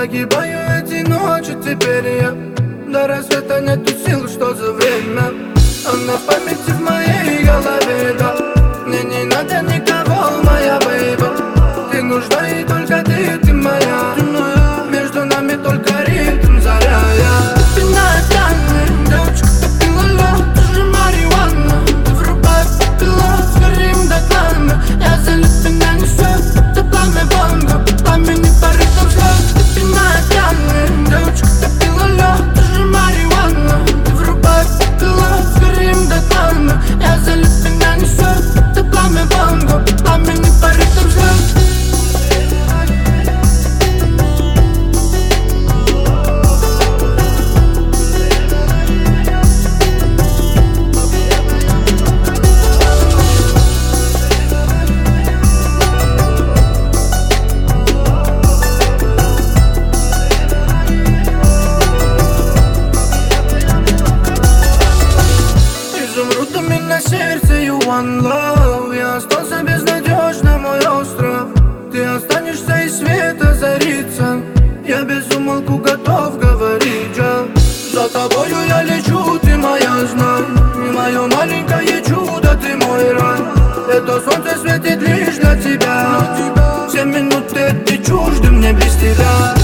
Загибаю эти ночи теперь я. До рассвета нету сил, что за время. Она в памяти в моей голове, да. Мне не надо никого, моя бейба. Ты нужна и только ты моя. Между нами только ритм заря. Ты пьяная, девочка, ты пила лед, ты же марихуана. Ты врубай пилот, сгорим до тлана. Я залит, меня несет, это пламя бомба. Пламени по ритм слез. Ты пьяная, девочка, ты пила лед, ты же марихуана. Ты врубай пилот, сгорим до тлана. Я залит, меня несет, это пламя бомба. Пламени по ритм слез. Изумрудами на сердце, you one love. Я остался безнадежно, мой остров. Ты останешься и свет озарится. Я без умолку готов говорить, я. За тобою я лечу, ты моя, знай. Мое маленькое чудо, ты мой рай. Это солнце светит лишь для тебя. Все минуты ты чужды мне без тебя.